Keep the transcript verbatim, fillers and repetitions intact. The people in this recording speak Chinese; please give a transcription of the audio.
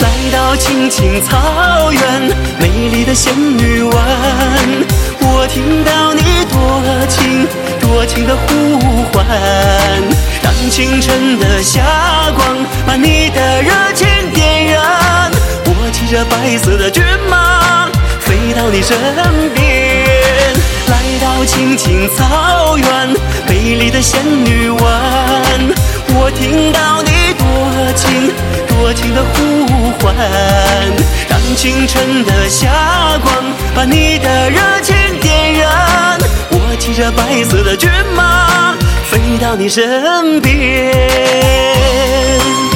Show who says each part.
Speaker 1: 来到青青草原，美丽的仙女湾，我听到你多情多情的呼唤，让清晨的霞光把你的热情点燃。我骑着白色的骏马飞到你身边，来到青青草原，美丽的仙女湾，我听到你多情多情的呼唤，让清晨的霞光把你的热情点燃。我骑着白色的骏马飞到你身边。